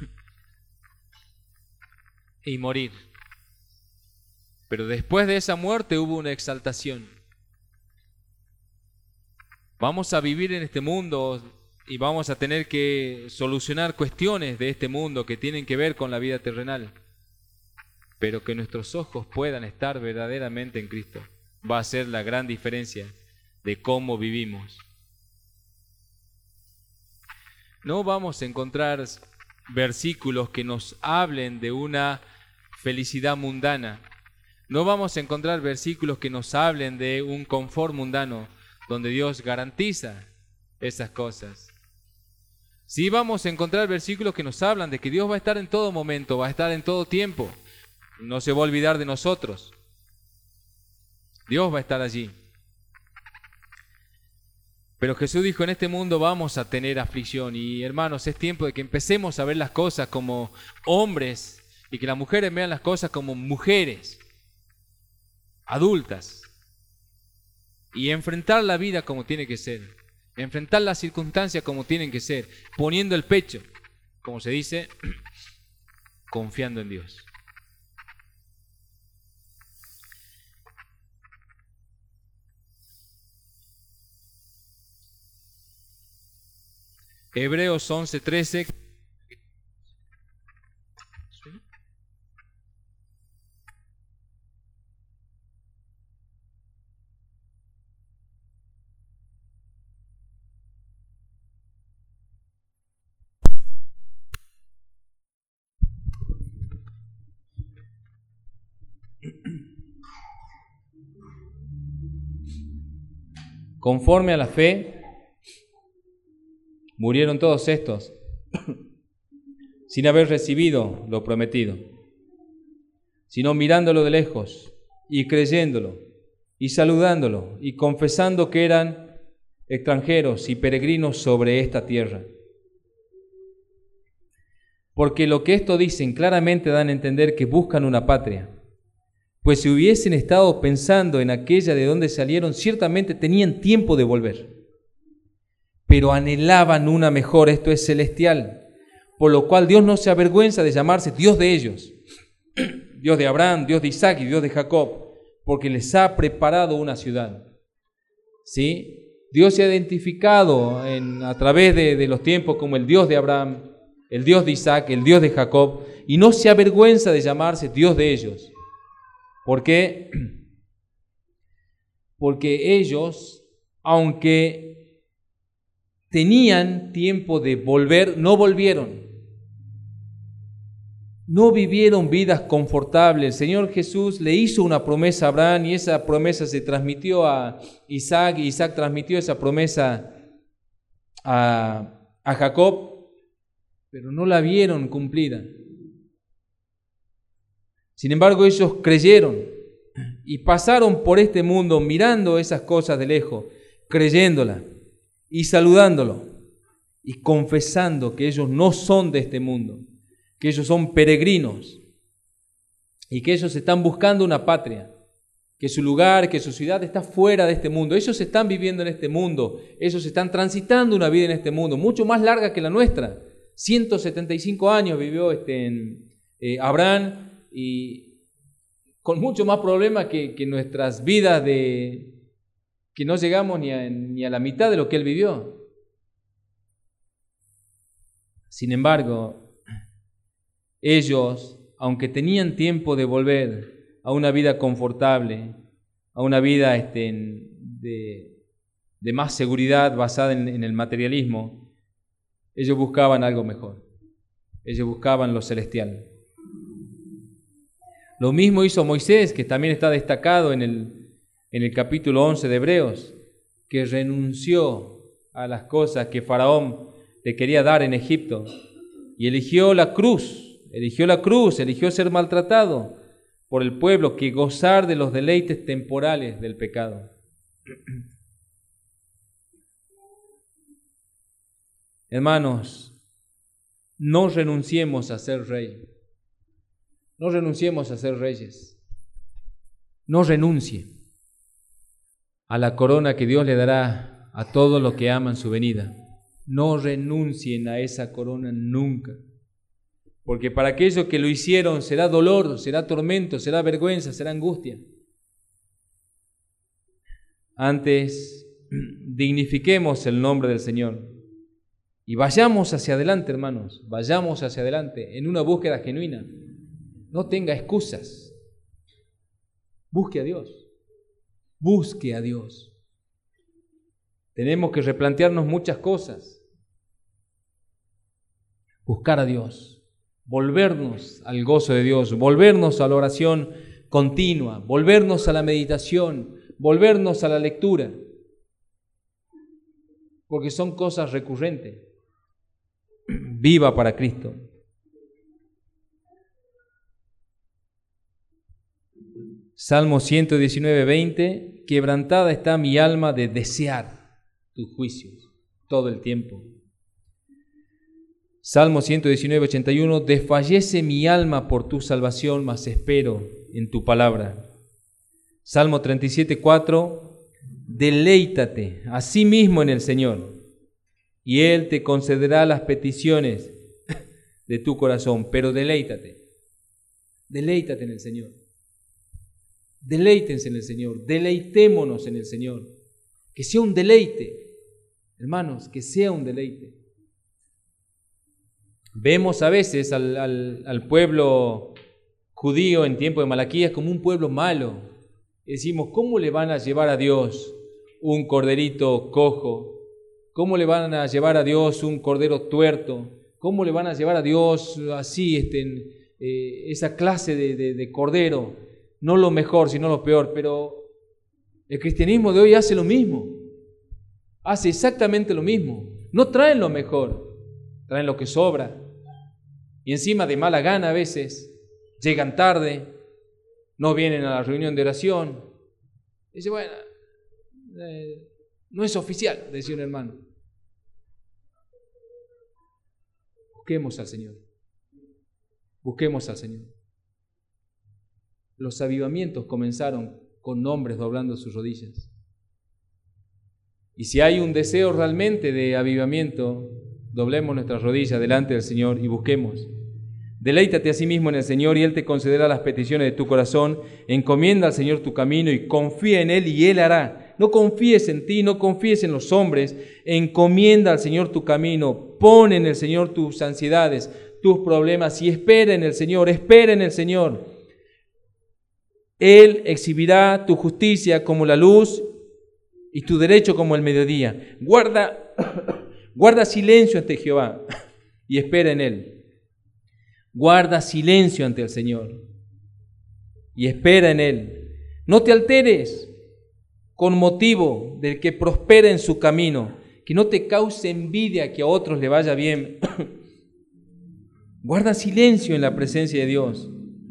Speaker 1: y morir. Pero después de esa muerte hubo una exaltación. Vamos a vivir en este mundo y vamos a tener que solucionar cuestiones de este mundo que tienen que ver con la vida terrenal. Pero que nuestros ojos puedan estar verdaderamente en Cristo va a ser la gran diferencia de cómo vivimos. No vamos a encontrar versículos que nos hablen de una felicidad mundana. No vamos a encontrar versículos que nos hablen de un confort mundano, donde Dios garantiza esas cosas. Sí vamos a encontrar versículos que nos hablan de que Dios va a estar en todo momento, va a estar en todo tiempo. No se va a olvidar de nosotros. Dios va a estar allí. Pero Jesús dijo, en este mundo vamos a tener aflicción. Y hermanos, es tiempo de que empecemos a ver las cosas como hombres y que las mujeres vean las cosas como mujeres adultas. Y enfrentar la vida como tiene que ser. Enfrentar las circunstancias como tienen que ser. Poniendo el pecho, como se dice, confiando en Dios. Hebreos 11:13. Conforme a la fe, murieron todos estos, sin haber recibido lo prometido, sino mirándolo de lejos y creyéndolo y saludándolo y confesando que eran extranjeros y peregrinos sobre esta tierra. Porque lo que esto dicen claramente dan a entender que buscan una patria. Pues si hubiesen estado pensando en aquella de donde salieron, ciertamente tenían tiempo de volver. Pero anhelaban una mejor, esto es celestial, por lo cual Dios no se avergüenza de llamarse Dios de ellos, Dios de Abraham, Dios de Isaac y Dios de Jacob, porque les ha preparado una ciudad. ¿Sí? Dios se ha identificado a través de los tiempos como el Dios de Abraham, el Dios de Isaac, el Dios de Jacob, y no se avergüenza de llamarse Dios de ellos. ¿Por qué? Porque ellos, aunque tenían tiempo de volver, no volvieron. No vivieron vidas confortables. El Señor Jesús le hizo una promesa a Abraham y esa promesa se transmitió a Isaac y Isaac transmitió esa promesa a Jacob, pero no la vieron cumplida. Sin embargo, ellos creyeron y pasaron por este mundo mirando esas cosas de lejos, creyéndola y saludándolo y confesando que ellos no son de este mundo, que ellos son peregrinos y que ellos están buscando una patria, que su lugar, que su ciudad está fuera de este mundo. Ellos están viviendo en este mundo, ellos están transitando una vida en este mundo, mucho más larga que la nuestra. 175 años vivió Abraham y con mucho más problemas que nuestras vidas que no llegamos ni a la mitad de lo que él vivió. Sin embargo, ellos, aunque tenían tiempo de volver a una vida confortable, a una vida de más seguridad basada en el materialismo, ellos buscaban algo mejor. Ellos buscaban lo celestial. Lo mismo hizo Moisés, que también está destacado en el capítulo 11 de Hebreos, que renunció a las cosas que Faraón le quería dar en Egipto y eligió la cruz, eligió ser maltratado por el pueblo que gozar de los deleites temporales del pecado. Hermanos, no renunciemos a ser rey. No renunciemos a ser reyes. No renuncie a la corona que Dios le dará a todos los que aman su venida. No renuncien a esa corona nunca. Porque para aquellos que lo hicieron será dolor, será tormento, será vergüenza, será angustia. Antes, dignifiquemos el nombre del Señor. Y vayamos hacia adelante, hermanos, vayamos hacia adelante en una búsqueda genuina. No tenga excusas. Busque a Dios. Busque a Dios. Tenemos que replantearnos muchas cosas. Buscar a Dios. Volvernos al gozo de Dios. Volvernos a la oración continua. Volvernos a la meditación. Volvernos a la lectura. Porque son cosas recurrentes. Viva para Cristo. Salmo 119, 20. Quebrantada está mi alma de desear tus juicios todo el tiempo. Salmo 119, 81. Desfallece mi alma por tu salvación, mas espero en tu palabra. Salmo 37, 4. Deleítate a sí mismo en el Señor, y Él te concederá las peticiones de tu corazón. Pero deleítate en el Señor. Deleítense en el Señor, deleitémonos en el Señor. Que sea un deleite, hermanos, que sea un deleite. Vemos a veces al pueblo judío en tiempo de Malaquías como un pueblo malo. Decimos, ¿cómo le van a llevar a Dios un corderito cojo? ¿Cómo le van a llevar a Dios un cordero tuerto? ¿Cómo le van a llevar a Dios así, esa clase de cordero? No lo mejor, sino lo peor. Pero el cristianismo de hoy hace lo mismo. Hace exactamente lo mismo. No traen lo mejor, traen lo que sobra. Y encima de mala gana a veces, llegan tarde, no vienen a la reunión de oración. Dice, bueno, no es oficial, decía un hermano. Busquemos al Señor. Busquemos al Señor. Los avivamientos comenzaron con hombres doblando sus rodillas. Y si hay un deseo realmente de avivamiento, doblemos nuestras rodillas delante del Señor y busquemos. Deleítate a sí mismo en el Señor y Él te concederá las peticiones de tu corazón. Encomienda al Señor tu camino y confía en Él y Él hará. No confíes en ti, no confíes en los hombres. Encomienda al Señor tu camino. Pon en el Señor tus ansiedades, tus problemas y espera en el Señor. Espera en el Señor. Él exhibirá tu justicia como la luz y tu derecho como el mediodía. Guarda silencio ante Jehová y espera en Él. Guarda silencio ante el Señor y espera en Él. No te alteres con motivo del que prospera en su camino, que no te cause envidia que a otros le vaya bien. Guarda silencio en la presencia de Dios.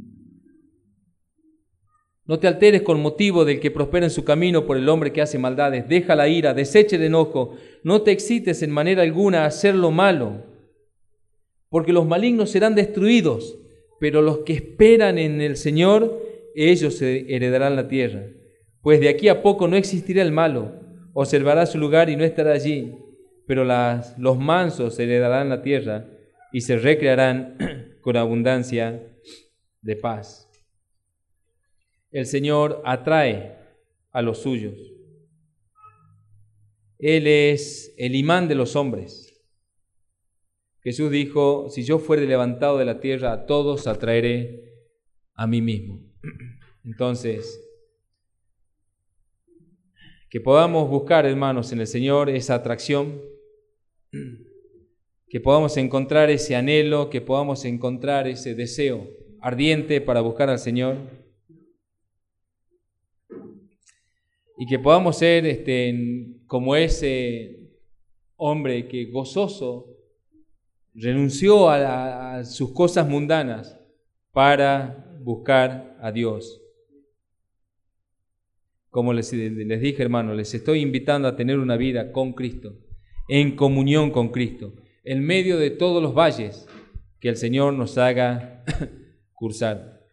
Speaker 1: No te alteres con motivo del que prospera en su camino por el hombre que hace maldades. Deja la ira, desecha el enojo. No te excites en manera alguna a hacer lo malo, porque los malignos serán destruidos, pero los que esperan en el Señor, ellos heredarán la tierra. Pues de aquí a poco no existirá el malo, observará su lugar y no estará allí, pero los mansos heredarán la tierra y se recrearán con abundancia de paz. El Señor atrae a los suyos. Él es el imán de los hombres. Jesús dijo, si yo fuere levantado de la tierra, a todos atraeré a mí mismo. Entonces, que podamos buscar, hermanos, en el Señor esa atracción, que podamos encontrar ese anhelo, que podamos encontrar ese deseo ardiente para buscar al Señor. y que podamos ser como ese hombre que gozoso renunció a sus cosas mundanas para buscar a Dios. Como les dije, hermanos, les estoy invitando a tener una vida con Cristo, en comunión con Cristo, en medio de todos los valles que el Señor nos haga cursar.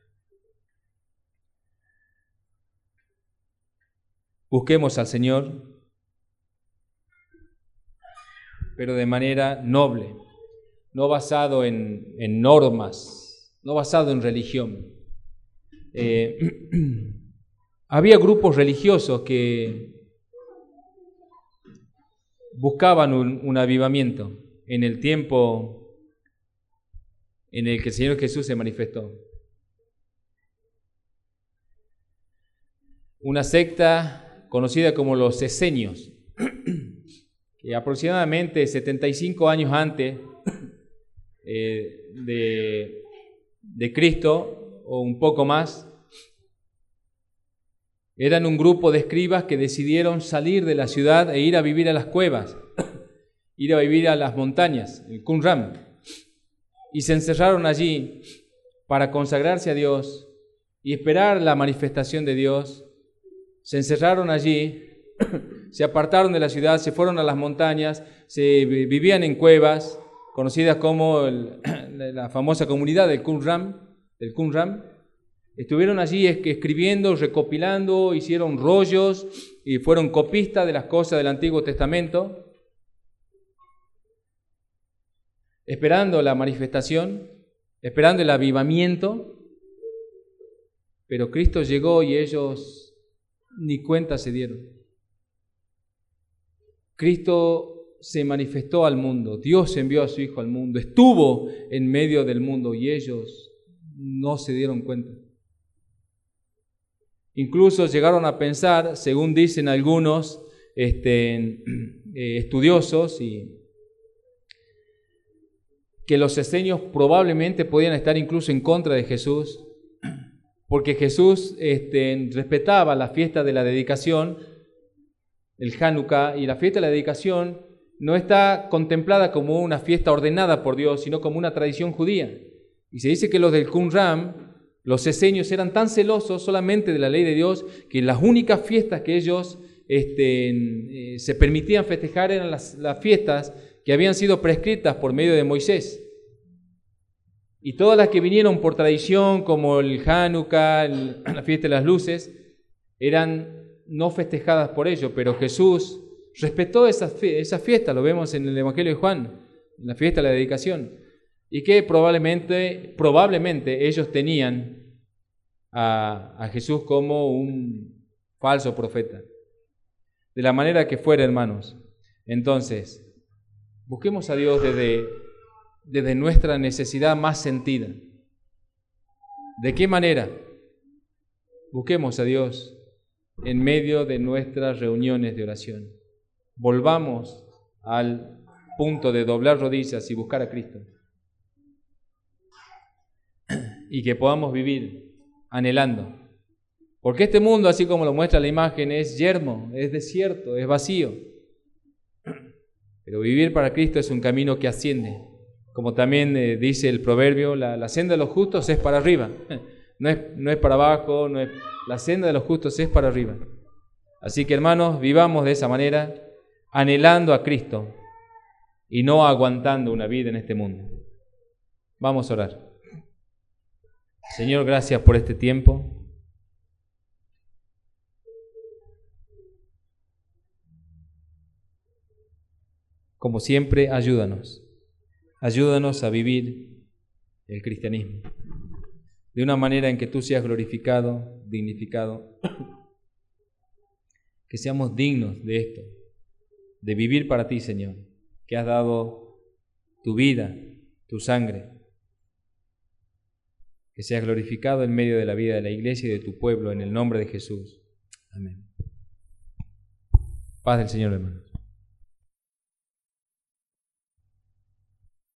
Speaker 1: Busquemos al Señor, pero de manera noble, no basado en normas, no basado en religión. Había grupos religiosos que buscaban un avivamiento en el tiempo en el que el Señor Jesús se manifestó. Una secta conocida como los esenios, que aproximadamente 75 años antes de Cristo, o un poco más, eran un grupo de escribas que decidieron salir de la ciudad e ir a vivir a las cuevas, ir a vivir a las montañas, el Qumran, y se encerraron allí para consagrarse a Dios y esperar la manifestación de Dios. Se encerraron allí, se apartaron de la ciudad, se fueron a las montañas, vivían en cuevas, conocidas como la famosa comunidad del Qumran. Estuvieron allí escribiendo, recopilando, hicieron rollos y fueron copistas de las cosas del Antiguo Testamento, esperando la manifestación, esperando el avivamiento, pero Cristo llegó y ellos ni cuenta se dieron. Cristo se manifestó al mundo, Dios envió a su Hijo al mundo, estuvo en medio del mundo y ellos no se dieron cuenta. Incluso llegaron a pensar, según dicen algunos estudiosos, que los esenios probablemente podían estar incluso en contra de Jesús, porque Jesús respetaba la fiesta de la dedicación, el Hanukkah, y la fiesta de la dedicación no está contemplada como una fiesta ordenada por Dios, sino como una tradición judía. Y se dice que los del Qumran, los esenios, eran tan celosos solamente de la ley de Dios que las únicas fiestas que ellos se permitían festejar eran las fiestas que habían sido prescritas por medio de Moisés. Y todas las que vinieron por tradición, como el Hanukkah, la fiesta de las luces, eran no festejadas por ellos, pero Jesús respetó esa fiesta, lo vemos en el Evangelio de Juan, en la fiesta de la dedicación, y que probablemente ellos tenían a Jesús como un falso profeta. De la manera que fuera, hermanos, entonces, busquemos a Dios desde nuestra necesidad más sentida. ¿De qué manera? Busquemos a Dios en medio de nuestras reuniones de oración. Volvamos al punto de doblar rodillas y buscar a Cristo. Y que podamos vivir anhelando. Porque este mundo, así como lo muestra la imagen, es yermo, es desierto, es vacío. Pero vivir para Cristo es un camino que asciende. Como también dice el proverbio, la senda de los justos es para arriba. No es para abajo, la senda de los justos es para arriba. Así que, hermanos, vivamos de esa manera, anhelando a Cristo y no aguantando una vida en este mundo. Vamos a orar. Señor, gracias por este tiempo. Como siempre, ayúdanos a vivir el cristianismo de una manera en que tú seas glorificado, dignificado, que seamos dignos de esto, de vivir para ti, Señor, que has dado tu vida, tu sangre, que seas glorificado en medio de la vida de la iglesia y de tu pueblo, en el nombre de Jesús. Amén. Paz del Señor, hermanos.